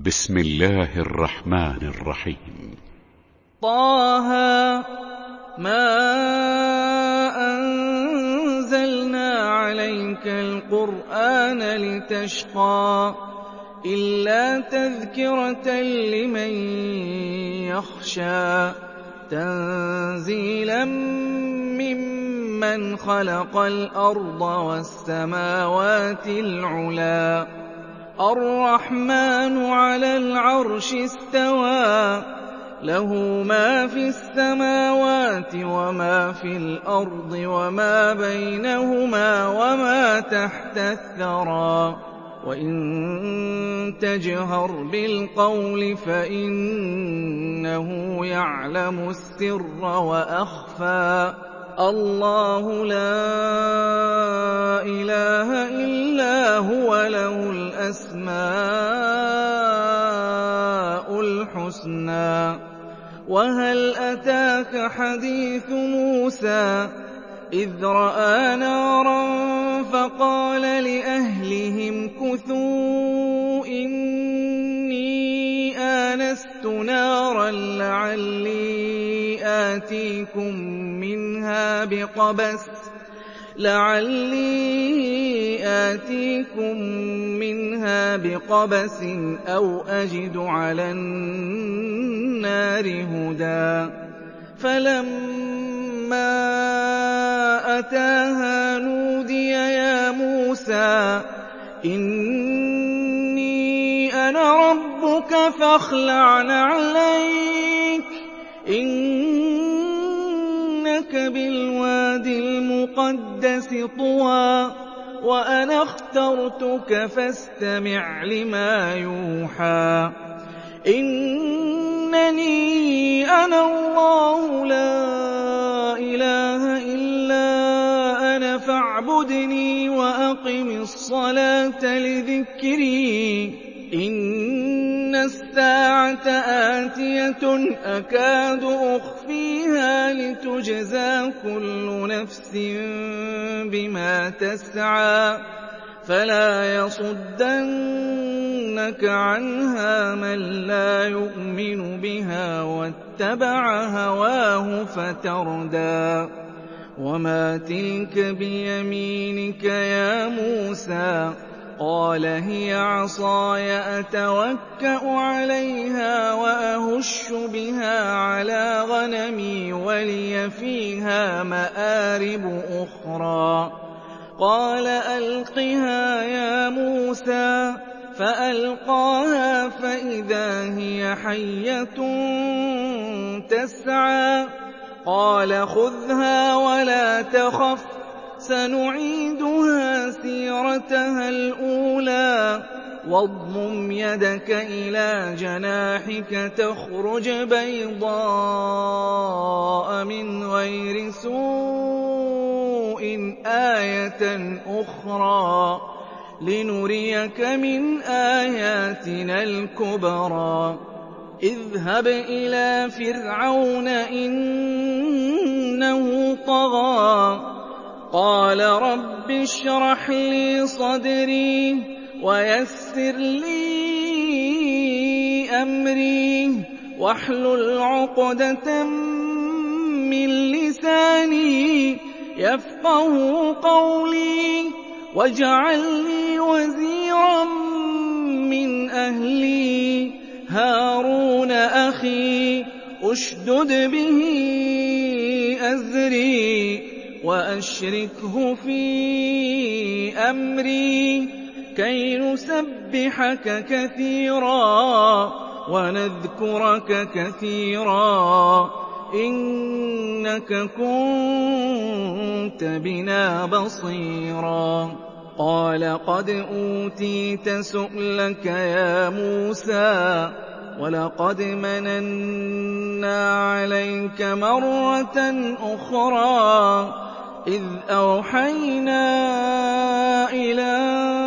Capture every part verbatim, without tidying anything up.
بسم الله الرحمن الرحيم. طه ما أنزلنا عليك القرآن لتشقى إلا تذكرة لمن يخشى تنزيلا ممن خلق الأرض والسماوات العلى الرحمن على العرش استوى له ما في السماوات وما في الأرض وما بينهما وما تحت الثرى وإن تجهر بالقول فإنه يعلم السر وأخفى الله لا إله إلا هو له الأسماء الحسنى وهل أتاك حديث موسى إذ رأى نارا فقال لأهلهم كثوا إني آنست نارا لعلي آتيكم منها بقبس لعلي آتيكم منها بقبس أو أجد على النار هدى فلما أتاها نودي يا موسى إني أنا ربك فاخلع نعليك إنك بالواد المقدس طوى وأنا اخترتك فاستمع لما يوحى إنني أنا الله لا إله إلا أنا فاعبدني وأقم الصلاة لذكري إن الساعة آتية أكاد أخفيها لتجزى كل نفس بما تسعى فلا يصدنك عنها من لا يؤمن بها واتبع هواه فتردى وما تلك بيمينك يا موسى قال هي عصاي أتوكأ عليها وأهش بها على غنمي ولي فيها مآرب أخرى قال ألقها يا موسى فألقاها فإذا هي حية تسعى قال خذها ولا تخف سنعيدها سيرتها الأولى واضمم يدك إلى جناحك تخرج بيضاء من غير سوء آية أخرى لنريك من آياتنا الكبرى اذهب إلى فرعون إنه طغى قال رب اشرح لي صدري ويسر لي أمري واحلل عقدة من لساني يفقهوا قولي واجعل لي وزيرا من أهلي هارون أخي أشدد به أزري وأشركه في أمري كي نسبحك كثيرا ونذكرك كثيرا إنك كنت بنا بصيرا قال قد أوتيت سؤلك يا موسى ولقد مننا عليك مرة أخرى إذ أوحينا إلى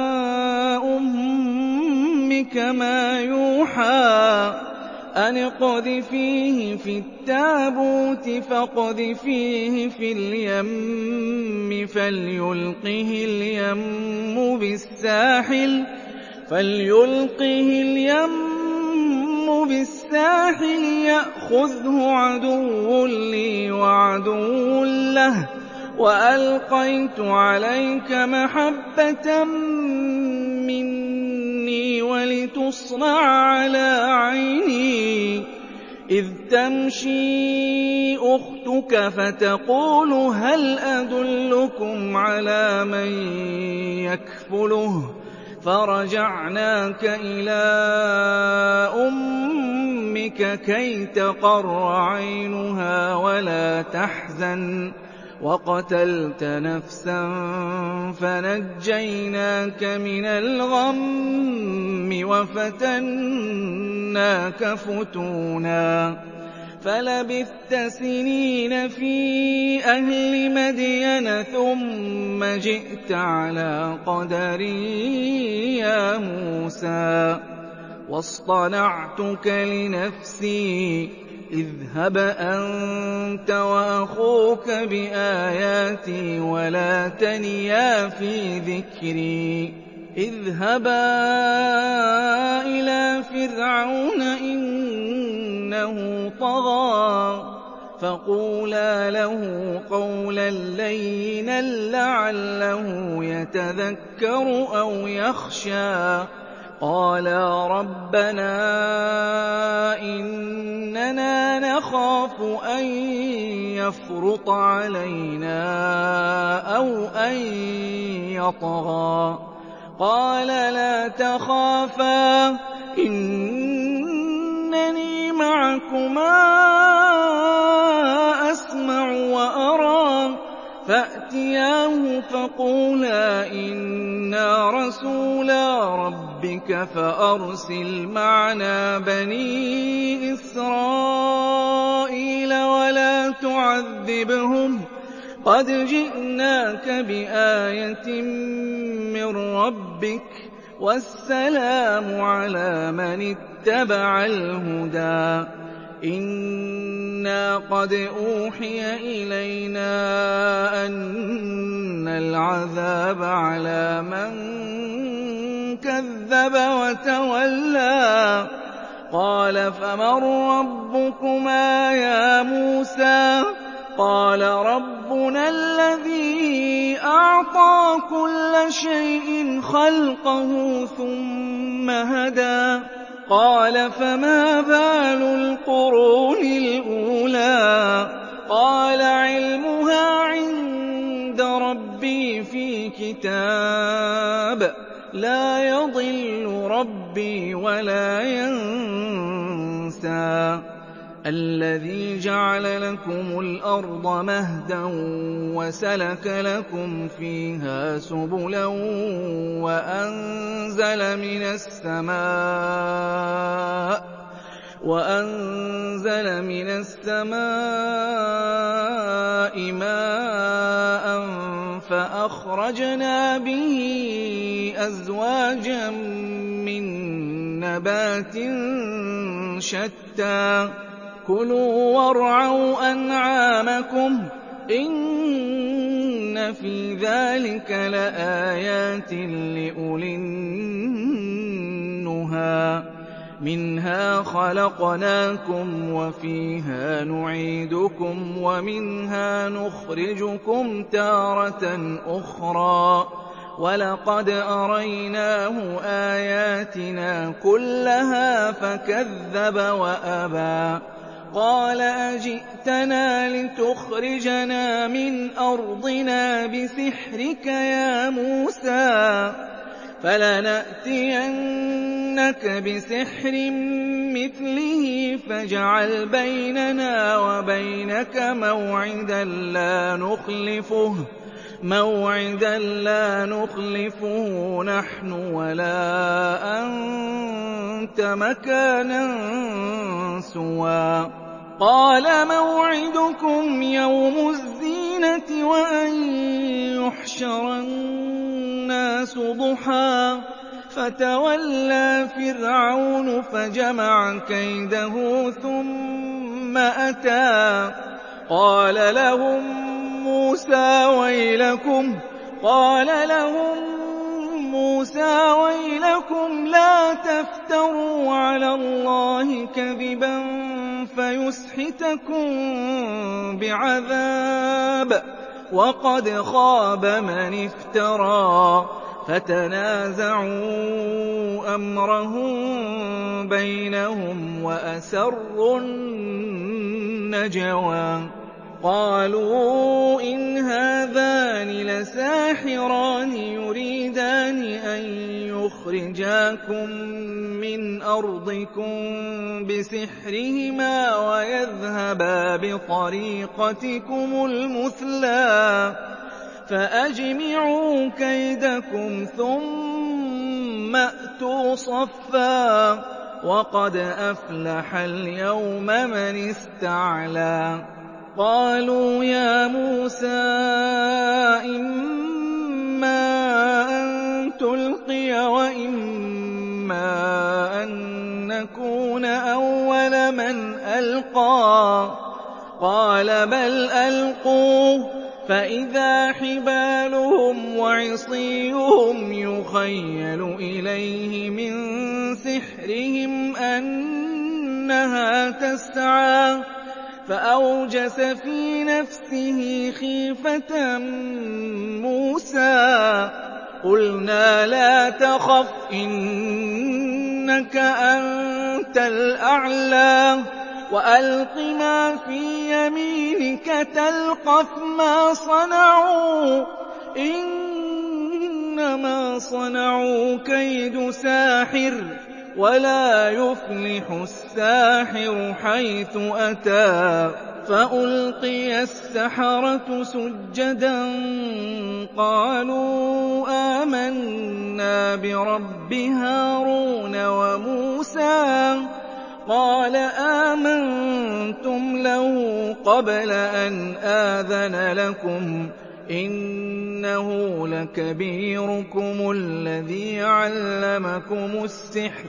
أمك ما يوحى أن اقذفيه في التابوت فاقذفيه في اليم فليلقه اليم بالساحل فليلقه اليم بِالسَّاحِلِ يَأْخُذْهُ عَدُوٌّ لِّي وَعَدُوٌّ لَّهُ وَأَلْقَيْتُ عَلَيْكَ مَحَبَّةً مِّنِّي وَلِتُصْنَعَ عَلَىٰ عَيْنِي إِذْ تَمْشِي أُخْتُكَ فَتَقُولُ هَلْ أَدُلُّكُمْ عَلَىٰ مَن يَكْفُلُهُ ۖ فَرَجَعْنَاكَ إِلَىٰ أُمِّكَ كَيْ تَقَرَّ عَيْنُهَا وَلَا تَحْزَنَ ۚ وَقَتَلْتَ نَفْسًا فَنَجَّيْنَاكَ مِنَ الْغَمِّ وَفَتَنَّاكَ فُتُونًا فَلَبِثْتَ سِنِينَ فِي أَهْلِ مَدْيَنَ ثُمَّ جِئْتَ عَلَىٰ قَدَرٍ يَا مُوسَىٰ وَاصْطَنَعْتُكَ لِنَفْسِي اذْهَبْ أَنتَ وَأَخُوكَ بِآيَاتِي وَلَا تَنِيَا فِي ذِكْرِي اذْهَبَا إِلَىٰ فِرْعَوْنَ إِنَّهُ طَغَىٰ فَقُولَا لَهُ قَوْلًا لَّيِّنًا لَّعَلَّهُ يَتَذَكَّرُ أَوْ يَخْشَىٰ قَالَا رَبَّنَا إِنَّنَا نَخَافُ أَن يَفْرُطَ عَلَيْنَا أَوْ أَن يَطْغَىٰ قَالَ لَا تَخَافَا إِنَّنِي مَعَكُمَا أَسْمَعُ وَأَرَىٰ فَأْتِيَاهُ فَقُولَا إِنَّا رَسُولَا رَبِّكَ فَأَرْسِلْ مَعَنَا بَنِي إِسْرَائِيلَ وَلَا تُعَذِّبْهُمْ قَدْ جِئْنَاكَ بِآيَةٍ مِّن رَّبِّكَ ۖ وَالسَّلَامُ عَلَىٰ مَنِ اتَّبَعَ الْهُدَىٰ إِنَّا قَدْ أُوحِيَ إِلَيْنَا أَنَّ الْعَذَابَ عَلَىٰ مَن كَذَّبَ وَتَوَلَّىٰ قَالَ فَمَن رَّبُّكُمَا يَا مُوسَىٰ قَالَ رَبُّنَا الَّذِي أَعْطَىٰ كُلَّ شَيْءٍ خَلْقَهُ ثُمَّ هَدَىٰ قَالَ فَمَا بَالُ الْقُرُونِ الْأُولَىٰ قَالَ عِلْمُهَا عِندَ رَبِّي فِي كِتَابٍ لَّا يَضِلُّ رَبِّي وَلَا يَنسَى الَّذِي جَعَلَ لَكُمُ الْأَرْضَ مَهْدًا وَسَلَكَ لَكُمْ فِيهَا سُبُلًا وَأَنزَلَ مِنَ السَّمَاءِ وَأَنزَلَ مِنَ السَّمَاءِ مَاءً فَأَخْرَجْنَا بِهِ أَزْوَاجًا مِّن نَّبَاتٍ شَتَّىٰ كُلُوا وَارْعَوْا أَنْعَامَكُمْ إِنَّ فِي ذَٰلِكَ لَآيَاتٍ لِّأُولِي النُّهَىٰ مِنْهَا خَلَقْنَاكُمْ وَفِيهَا نُعِيدُكُمْ وَمِنْهَا نُخْرِجُكُمْ تَارَةً أُخْرَىٰ وَلَقَدْ أَرَيْنَاهُ آيَاتِنَا كُلَّهَا فَكَذَّبَ وَأَبَىٰ قَالَ أَجِئْتَنَا لِتُخْرِجَنَا مِنْ أَرْضِنَا بِسِحْرِكَ يَا مُوسَىٰ فَلَنَأْتِيَنَّكَ بِسِحْرٍ مِّثْلِهِ فَاجْعَلْ بَيْنَنَا وَبَيْنَكَ مَوْعِدًا لَّا نُخْلِفُهُ مَوْعِدًا لَّا نُخْلِفُهُ نَحْنُ وَلَا أَنتَ مَكَانًا سُوًى قَالَ مَوْعِدُكُمْ يَوْمُ الزِّينَةِ وَأَن يُحْشَرَ النَّاسُ ضُحًى فَتَوَلَّىٰ فِرْعَوْنُ فَجَمَعَ كَيْدَهُ ثُمَّ أَتَىٰ قَالَ لَهُم مُّوسَىٰ وَيْلَكُمْ قَالَ لَهُم مُوسَىٰ وَيْلَكُمْ لَا تَفْتَرُوا عَلَى اللَّهِ كَذِبًا فَيُسْحِتَكُم بِعَذَابٍ ۖ وَقَدْ خَابَ مَنِ افْتَرَىٰ فَتَنَازَعُوا أَمْرَهُم بَيْنَهُمْ وَأَسَرُّوا النَّجْوَىٰ قَالُوا إِنْ هَٰذَانِ لَسَاحِرَانِ يُرِيدَانِ أَن يُخْرِجَاكُم مِّنْ أَرْضِكُم بِسِحْرِهِمَا وَيَذْهَبَا بِطَرِيقَتِكُمُ الْمُثْلَىٰ فَأَجْمِعُوا كَيْدَكُمْ ثُمَّ ائْتُوا صَفًّا ۚ وَقَدْ أَفْلَحَ الْيَوْمَ مَنِ اسْتَعْلَىٰ قَالُوا يَا مُوسَىٰ إِمَّا أَن تُلْقِيَ وَإِمَّا أَن نَّكُونَ أَوَّلَ مَنْ أَلْقَىٰ قَالَ بَلْ أَلْقُوا ۖ فَإِذَا حِبَالُهُمْ وَعِصِيُّهُمْ يُخَيَّلُ إِلَيْهِ مِن سِحْرِهِمْ أَنَّهَا تَسْعَىٰ فَأَوْجَسَ فِي نَفْسِهِ خِيفَةً مُّوسَىٰ قُلْنَا لَا تَخَفْ إِنَّكَ أَنتَ الْأَعْلَىٰ وَأَلْقِ مَا فِي يَمِينِكَ تَلْقَفْ مَا صَنَعُوا إِنَّمَا صَنَعُوا كَيْدُ سَاحِرٍ وَلَا يُفْلِحُ السَّاحِرُ حَيْثُ أَتَىٰ فَأُلْقِيَ السَّحَرَةُ سُجَّدًا قَالُوا آمَنَّا بِرَبِّ هَارُونَ وَمُوسَىٰ قَالَ آمَنتُمْ لَهُ قَبْلَ أَنْ آذَنَ لَكُمْ إِنَّهُ لَكَبِيرُكُمُ الَّذِي عَلَّمَكُمُ السِّحْرَ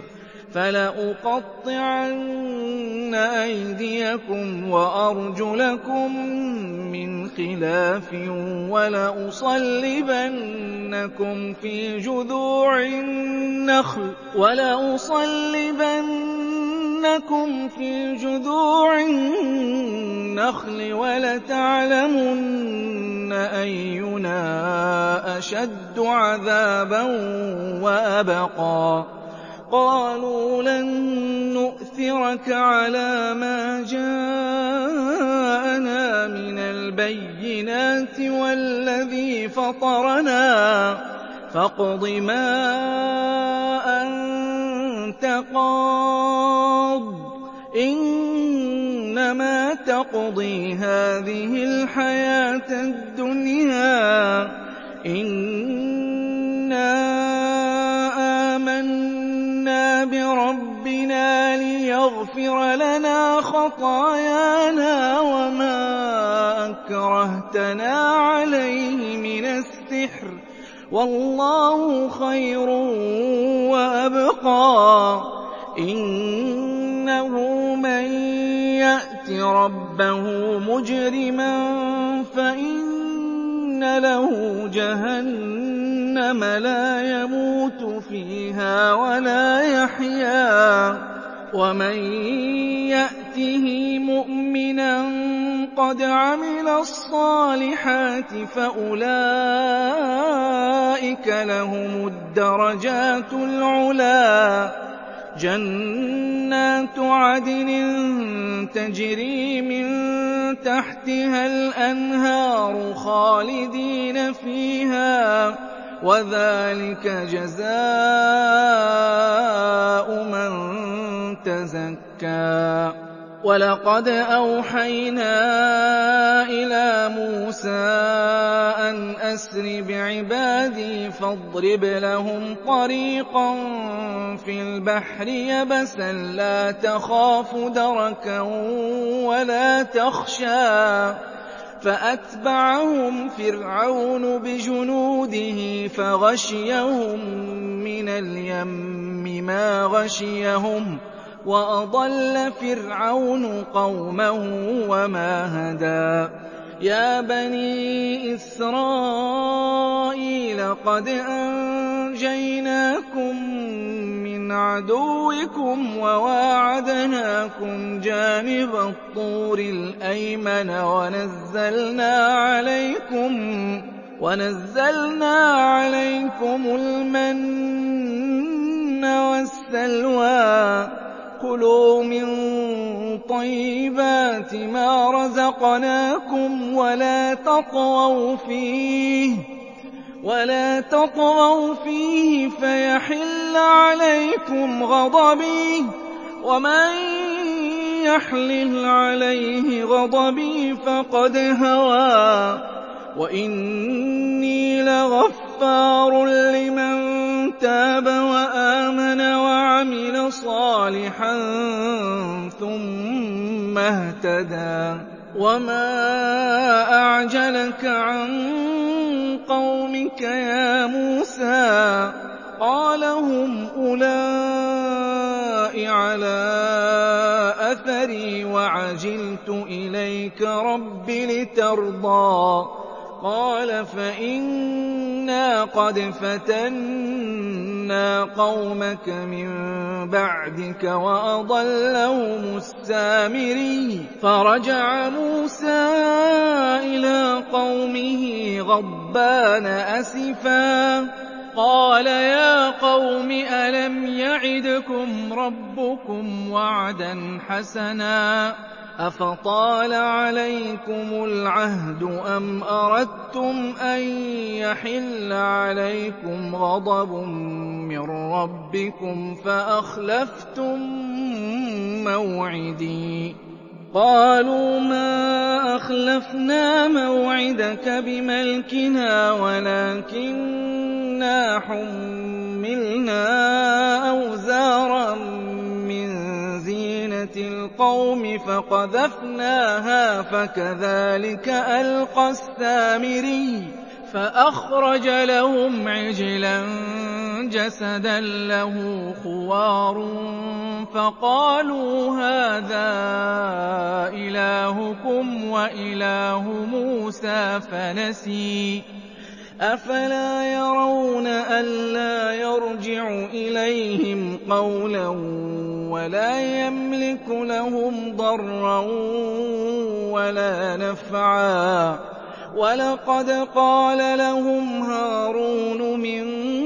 فَلَأُقَطِّعَنَّ أَيْدِيَكُمْ وَأَرْجُلَكُم مِّنْ خِلَافٍ وَلَأُصَلِّبَنَّكُمْ فِي جُذُوعِ النَّخْلِ وَلَأُصَلِّبَنَّكُمْ فِي جُذُوعِ النَّخْلِ وَلَتَعْلَمُنَّ أَيُّنَا أَشَدُّ عَذَابًا وَأَبْقَىٰ قَالُوا لَن نُّؤْثِرَكَ عَلَىٰ مَا جَاءَنَا مِنَ الْبَيِّنَاتِ وَالَّذِي فَطَرَنَا فَاقْضِ مَا أَنتَ قَاضٍ إِنَّمَا تَقْضِي هَٰذِهِ الْحَيَاةَ الدُّنْيَا إِنَّا آمَنَّا بِرَبِّنَا لِيَغْفِرَ لَنَا خَطَايَانَا وَمَا أَكْرَهْتَنَا عَلَيْهِ مِنَ السِّحْرِ ۗ وَاللَّهُ خَيْرٌ وَأَبْقَىٰ إِنَّهُ مَن يَأْتِ رَبَّهُ مُجْرِمًا فَإِنَّ لَهُ جَهَنَّمَ لَا يَمُوتُ فِيهَا وَلَا يَحْيَىٰ وَمَن يَأْتِهِ مُؤْمِنًا قَدْ عَمِلَ الصَّالِحَاتِ فَأُولَٰئِكَ لَهُمُ الدَّرَجَاتُ الْعُلَىٰ جَنَّاتُ عَدْنٍ تَجْرِي مِن تَحْتِهَا الْأَنْهَارُ خَالِدِينَ فِيهَا ۚ وَذَٰلِكَ جَزَاءُ مَن تَزَكَّىٰ وَلَقَدْ أَوْحَيْنَا إِلَىٰ مُوسَىٰ أَنْ أَسْرِ بِعِبَادِي فَاضْرِبْ لَهُمْ طَرِيقًا فِي الْبَحْرِ يَبَسًا لَّا تَخَافُ دَرَكًا وَلَا تَخْشَىٰ فَأَتْبَعَهُمْ فِرْعَوْنُ بِجُنُودِهِ فَغَشِيَهُم مِّنَ الْيَمِّ مَا غَشِيَهُمْ وَأَضَلَّ فِرْعَوْنُ قَوْمَهُ وَمَا هَدَىٰ يَا بَنِي إِسْرَائِيلَ قَدْ أَنجَيْنَاكُم نَجَّيْنَاكُم مِّنْ عَدُوِّكُمْ وَوَاعَدْنَاكُمْ جَانِبَ الطُّورِ الْأَيْمَنَ وَنَزَّلْنَا عَلَيْكُمْ وَنَزَّلْنَا عَلَيْكُمُ الْمَنَّ وَالسَّلْوَىٰ كُلُوا مِن طَيِّبَاتِ مَا رَزَقْنَاكُمْ وَلَا تَطْغَوْا فِيهِ وَلَا تَطْغَوْا فِيهِ فَيَحِلَّ عَلَيْكُمْ غَضَبِي وَمَن يَحْلِلْ عَلَيْهِ غَضَبِي فَقَدْ هَوَىٰ وَإِنِّي لَغَفَّارٌ لِّمَن تَابَ وَآمَنَ وَعَمِلَ صَالِحًا ثُمَّ اهْتَدَىٰ وَمَا أَعْجَلَكَ عَن قَوْمِكَ يَا مُوسَىٰ قَالَ هُمْ أُولَاءِ عَلَىٰ أَثَرِي وَعَجِلْتُ إِلَيْكَ رَبِّ لِتَرْضَىٰ قَالَ فَإِنَّا قَدْ فَتَنَّا قَوْمَكَ مِن بَعْدِكَ وَأَضَلَّهُمُ السَّامِرِيُّ فَرَجَعَ مُوسَىٰ إِلَىٰ قَوْمِهِ غَضْبَانَ أَسِفًا قَالَ يَا قَوْمِ أَلَمْ يَعِدْكُمْ رَبُّكُمْ وَعْدًا حَسَنًا أَفَطَالَ عَلَيْكُمُ الْعَهْدُ أَمْ أَرَدتُّمْ أَن يَحِلَّ عَلَيْكُمْ غَضَبٌ مِّن رَّبِّكُمْ فَأَخْلَفْتُم مَّوْعِدِي قَالُوا مَا أَخْلَفْنَا مَوْعِدَكَ بِمَلْكِنَا وَلَٰكِنَّا حُمِّلْنَا أَوْزَارًا مِّن زِينَةِ الْقَوْمِ فَقَذَفْنَاهَا فَكَذَٰلِكَ أَلْقَى السَّامِرِيُّ فَأَخْرَجَ لَهُمْ عِجْلًا جَسَدًا لَّهُ خُوَارٌ فَقَالُوا هَٰذَا إِلَٰهُكُمْ وَإِلَٰهُ مُوسَىٰ فَنَسِيَ أَفَلَا يَرَوْنَ أَلَّا يَرْجِعُ إِلَيْهِمْ قَوْلًا وَلَا يَمْلِكُ لَهُمْ ضَرًّا وَلَا نَفْعًا وَلَقَدْ قَالَ لَهُمْ هَارُونُ مِن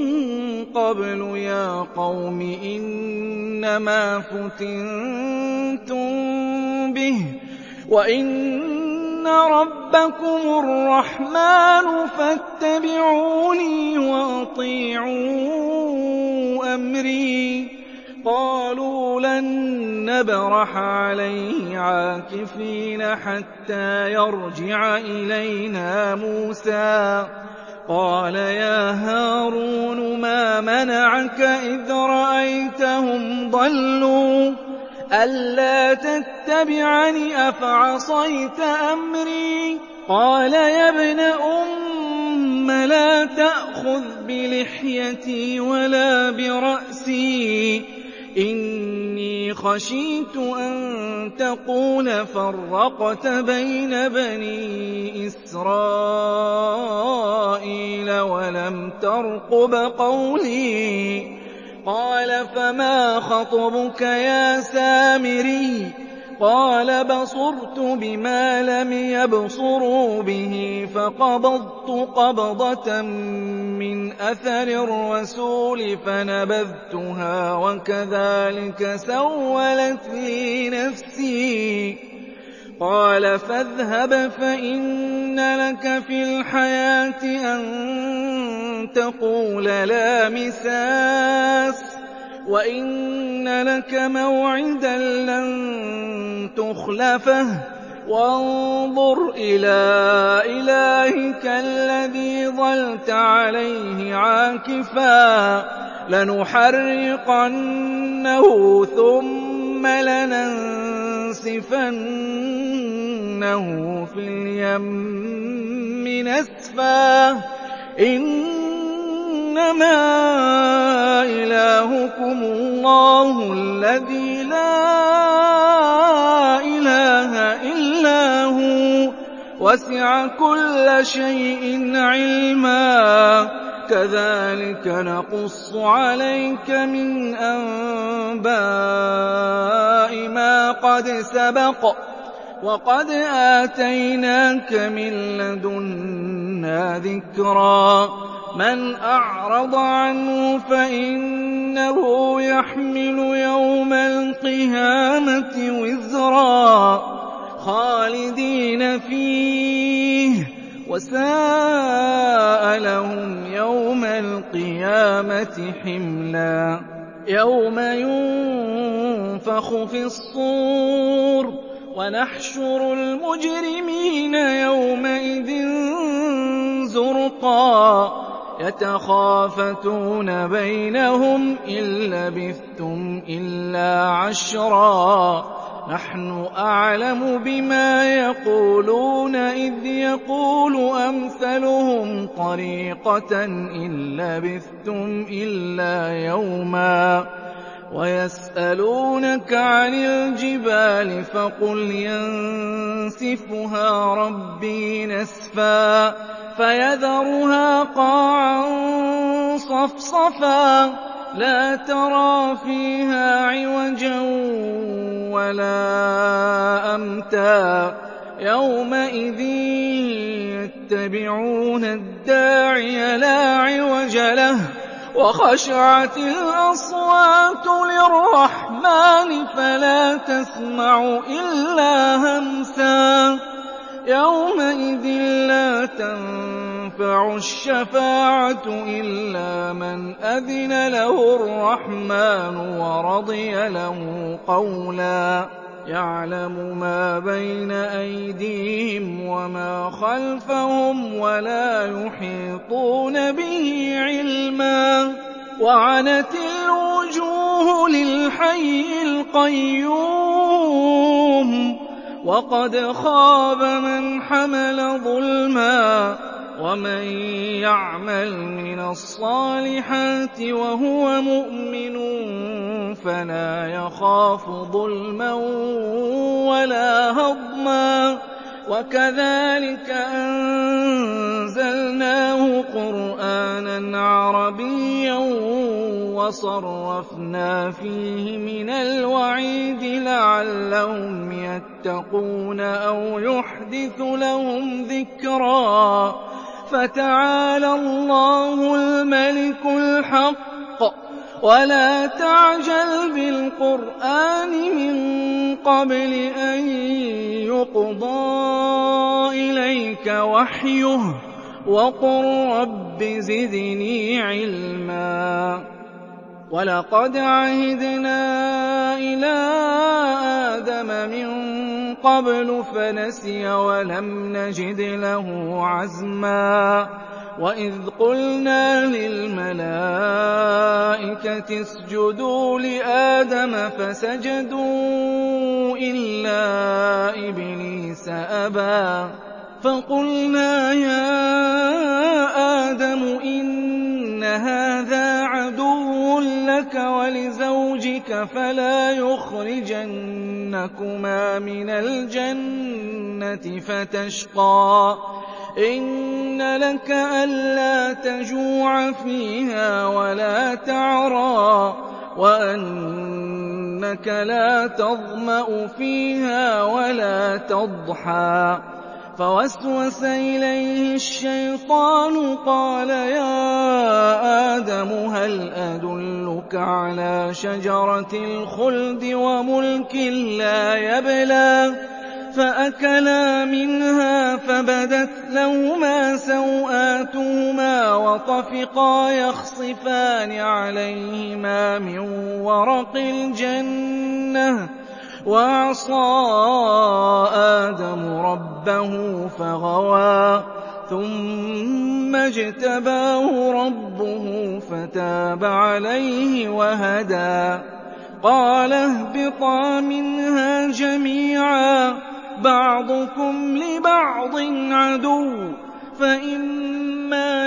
قَبْلُ يَا قَوْمِ إِنَّمَا فُتِنتُم بِهِ وَإِنَّ رَبَّكُمُ الرَّحْمَٰنُ فَاتَّبِعُونِي وَأَطِيعُوا أَمْرِي قَالُوا لَن نَّبْرَحَ عَلَيْهِ عَاكِفِينَ حَتَّىٰ يَرْجِعَ إِلَيْنَا مُوسَىٰ قَالَ يَا هَارُونُ مَا مَنَعَكَ إِذْ رَأَيْتَهُمْ ضَلُّوا أَلَّا تَتَّبِعَنِ أَفَعَصَيْتَ أَمْرِي قَالَ يَا ابْنَ أُمَّ لَا تَأْخُذْ بِلِحْيَتِي وَلَا بِرَأْسِي إِنِّي خَشِيتُ أَن تَقُولَ فَرَّقْتَ بَيْنَ بَنِي إِسْرَائِيلَ وَلَمْ تَرْقُبْ قَوْلِي قَالَ فَمَا خَطْبُكَ يَا سَامِرِيُّ قَالَ بَصُرْتُ بِمَا لَمْ يَبْصُرُوا بِهِ فَقَبَضْتُ قَبْضَةً مِّنْ أَثَرِ الرَّسُولِ فَنَبَذْتُهَا وَكَذَٰلِكَ سَوَّلَتْ لِي نَفْسِي قَالَ فَاذْهَبْ فَإِنَّ لَكَ فِي الْحَيَاةِ أَن تَقُولَ لَا مِسَاسَ وَإِنَّ لَكَ مَوْعِدًا لَّن تُخْلَفَهُ وَانظُرْ إِلَىٰ إِلَٰهِكَ الَّذِي ظَلْتَ عَلَيْهِ عَاكِفًا لَّنُحَرِّقَنَّهُ ثُمَّ لَنَنسِفَنَّهُ فِي الْيَمِّ نَسْفًا إِنَّمَا إِلَٰهُكُمُ اللَّهُ الَّذِي لَا إِلَٰهَ إِلَّا هُوَ وَسِعَ كُلَّ شَيْءٍ عِلْمًا كَذَٰلِكَ نَقُصُّ عَلَيْكَ مِنْ أَنبَاءِ مَا قَدْ سَبَقَ ۚ وَقَدْ آتَيْنَاكَ مِن لَّدُنَّا ذِكْرًا. مَّنْ أَعْرَضَ عَنْهُ فَإِنَّهُ يَحْمِلُ يَوْمَ الْقِيَامَةِ وِزْرًا خَالِدِينَ فِيهِ ۖ وَسَاءَ لَهُمْ يَوْمَ الْقِيَامَةِ حِمْلًا. يَوْمَ يُنفَخُ فِي الصُّورِ وَنَحْشُرُ الْمُجْرِمِينَ يَوْمَئِذٍ زُرْقًا يَتَخَافَتُونَ بَيْنَهُمْ إِن لَّبِثْتُمْ إِلَّا عَشْرًا نَّحْنُ أَعْلَمُ بِمَا يَقُولُونَ إِذْ يَقُولُ أَمْثَلُهُمْ طَرِيقَةً إِن لَّبِثْتُمْ إِلَّا يَوْمًا وَيَسْأَلُونَكَ عَنِ الْجِبَالِ فَقُلْ يَنسِفُهَا رَبِّي نَسْفًا فَيَذَرُهَا قَاعًا صَفْصَفًا لَّا تَرَىٰ فِيهَا عِوَجًا وَلَا أَمْتًا. يَوْمَئِذٍ يَتَّبِعُونَ الدَّاعِيَ لَا عِوَجَ لَهُ وَخَشَعَتِ الْأَصْوَاتُ لِلرَّحْمَٰنِ فَلَا تَسْمَعُ إِلَّا هَمْسًا. يَوْمَئِذٍ لَّا تَنفَعُ الشَّفَاعَةُ إِلَّا مَنْ أَذِنَ لَهُ الرَّحْمَٰنُ وَرَضِيَ لَهُ قَوْلًا. يَعْلَمُ مَا بَيْنَ أَيْدِيهِمْ وَمَا خَلْفَهُمْ وَلَا يُحِيطُونَ بِهِ عِلْمًا. وَعَنَتِ الْوُجُوهُ لِلْحَيِّ الْقَيُّومِ وَقَدْ خَابَ مَنْ حَمَلَ ظُلْمًا. وَمَن يَعْمَلْ مِنَ الصَّالِحَاتِ وَهُوَ مُؤْمِنٌ فَلَا يَخَافُ ظُلْمًا وَلَا هَضْمًا. وَكَذَٰلِكَ أَنزَلْنَاهُ قُرْآنًا عَرَبِيًّا وَصَرَّفْنَا فِيهِ مِنَ الْوَعِيدِ لَعَلَّهُمْ يَتَّقُونَ أَوْ يُحْدِثُ لَهُمْ ذِكْرًا. فَتَعَالَى اللَّهُ الْمَلِكُ الْحَقُّ ۗ وَلَا تَعْجَلْ بِالْقُرْآنِ مِن قَبْلِ أَن يُقْضَىٰ إِلَيْكَ وَحْيُهُ ۖ وَقُل رَّبِّ زِدْنِي عِلْمًا. وَلَقَدْ عَهِدْنَا إِلَىٰ آدَمَ مِن قَبْلُ فَنَسِيَ وَلَمْ نَجِدْ لَهُ عَزْمًا. وَإِذْ قُلْنَا لِلْمَلَائِكَةِ اسْجُدُوا لِآدَمَ فَسَجَدُوا إِلَّا إِبْلِيسَ أَبَىٰ. فَقُلْنَا يَا آدَمُ إِنَّ هَٰذَا عَدُوٌّ لَّكَ وَلِزَوْجِكَ فَلَا يُخْرِجَنَّكُمَا مِنَ الْجَنَّةِ فَتَشْقَىٰ. إِنَّ لَكَ أَلَّا تَجُوعَ فِيهَا وَلَا تَعْرَىٰ وَأَنَّكَ لَا تَظْمَأُ فِيهَا وَلَا تَضْحَىٰ. فَوَسْوَسَ إِلَيْهِ الشَّيْطَانُ قَالَ يَا آدَمُ هَلْ أَدُلُّكَ عَلَىٰ شَجَرَةِ الْخُلْدِ وَمُلْكٍ لَّا يَبْلَىٰ. فَأَكَلَا مِنْهَا فَبَدَتْ لَهُمَا سَوْآتُهُمَا وَطَفِقَا يَخْصِفَانِ عَلَيْهِمَا مِن وَرَقِ الْجَنَّةِ ۖ وَعَصَىٰ آدَمُ رَبَّهُ فَغَوَىٰ. ثُمَّ اجْتَبَاهُ رَبُّهُ فَتَابَ عَلَيْهِ وَهَدَىٰ. قَالَ اهْبِطَا مِنْهَا جَمِيعًا ۖ بَعْضُكُمْ لِبَعْضٍ عَدُوٌّ ۖ فَإِمَّا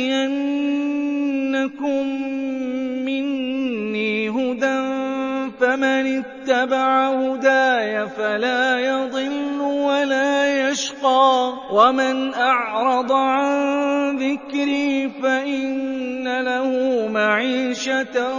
يَأْتِيَنَّكُم مِّنِّي هُدًى فمن اتبع هداي فلا يضل ولا يشقى ومن أعرض عن ذكري فإن له معيشة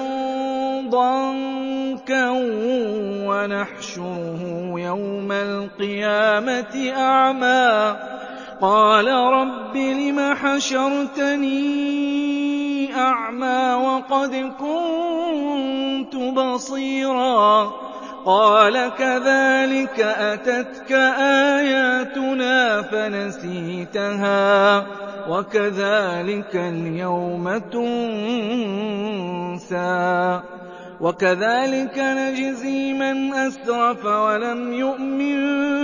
ضنكا ونحشره يوم القيامة أعمى قال رب لم حشرتني أعمى وقد كنت بصيرا قال كذلك أتتك آياتنا فنسيتها وكذلك اليوم تنسى وكذلك نجزي من أسرف ولم يؤمن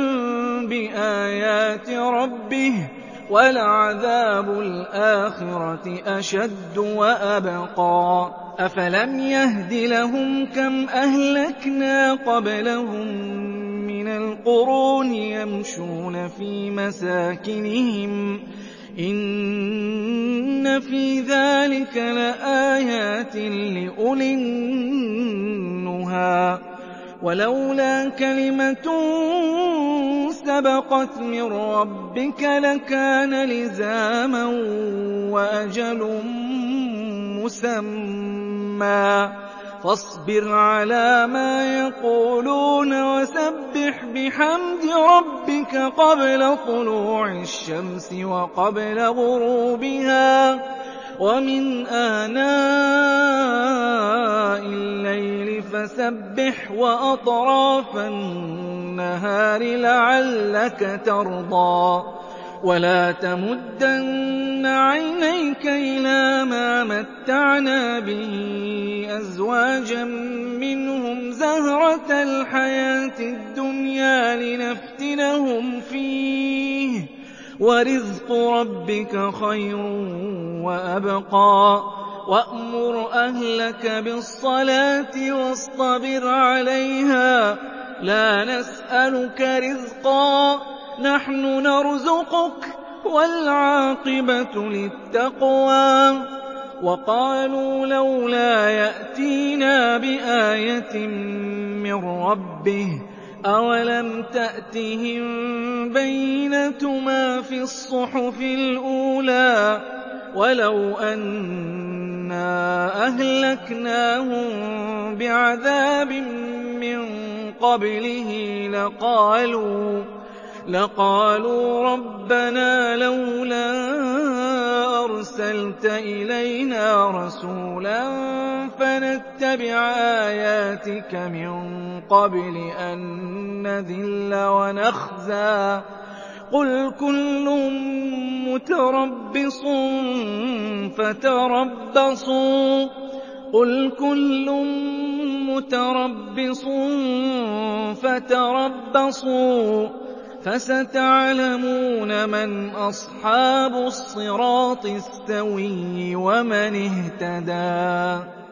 بآيات ربه ولعذاب الآخرة أشد وأبقى أفلم يهد لهم كم أهلكنا قبلهم من القرون يمشون في مساكنهم إن في ذلك لآيات لأولي النهى ولولا كلمة سبقت من ربك لكان لزاما وأجل مسمى فاصبر على ما يقولون وسبح بحمد ربك قبل طلوع الشمس وقبل غروبها ومن آناء الليل فسبح وأطراف النهار لعلك ترضى ولا تمدن عينيك إلى ما متعنا به أزواجا منهم زهرة الحياة الدنيا لنفتنهم فيه ورزق ربك خير وأبقى وأمر أهلك بالصلاة واصطبر عليها لا نسألك رزقا نحن نرزقك والعاقبة للتقوى وقالوا لولا يأتينا بآية من ربه أولم تأتهم بينة ما في الصحف الأولى ولو أنا أهلكناهم بعذاب من قبله لقالوا لقالوا ربنا لولا أرسلت إلينا رسولا فنتبع آياتك من قبل أن نذل ونخزى قل كل متربص فتربصوا قل كل متربص فتربصوا فستعلمون من أصحاب الصراط السوي ومن اهتدى